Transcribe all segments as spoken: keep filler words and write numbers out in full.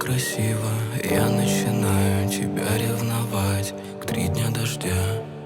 красиво. Я начинаю тебя ревновать к три дня дождя.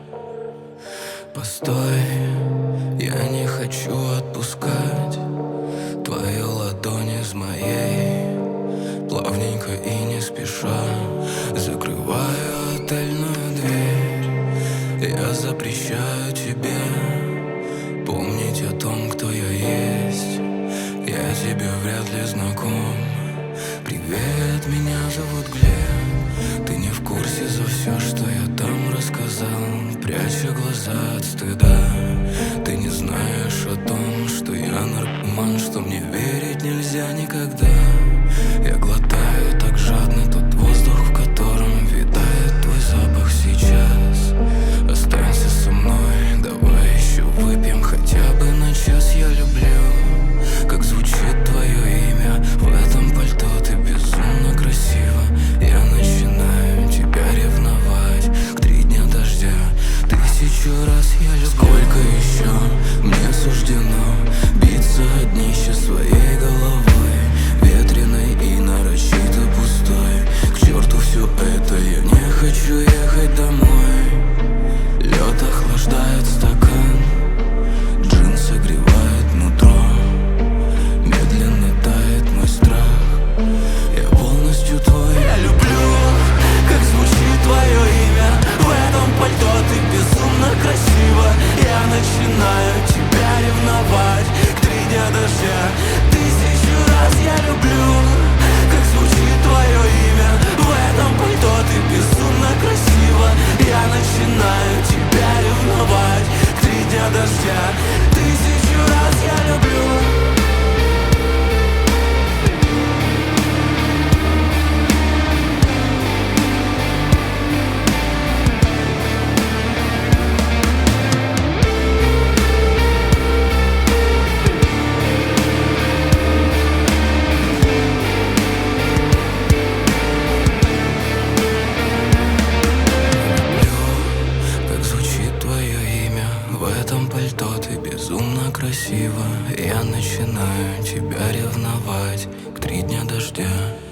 Постой, я не хочу отпускать твою ладонь из моей. Плавненько и не спеша закрываю отельную дверь. Я запрещаю тебе помнить о том, кто я есть. Я тебе вряд ли знаком. Привет, меня зовут Глеб. Ты не в курсе за все, что я там рассказал, пряча глаза от стыда. Ты не знаешь о том, что я наркоман, что мне верить нельзя никогда. Я глотаю так жадно тот воздух, в котором витает твой запах сейчас. Останься со мной, давай еще выпьем хотя бы на час. Я люблю, как звучит твое имя в этом пальто. Ты безумно красива. Я начинаю тебя ревновать к три дня дождя. Тысячу раз я люблю. Сколько еще мне суждено биться о днище своей головой, ветреной и нарочито пустой. К черту все это, я не хочу ехать домой. Лед охлаждает стакан, джин согревает нутро. Медленно тает мой страх, я полностью твой. Я люблю, как звучит твое имя в этом пальто. Ты безумно красива. Я начинаю тебя ревновать к три дня дождя. Тысячу раз я люблю, как звучит твое имя в этом пальто. Ты безумно красива. Я начинаю тебя ревновать к три дня дождя. Тысячу раз я люблю. В этом пальто ты безумно красива. Я начинаю тебя ревновать к три дня дождя.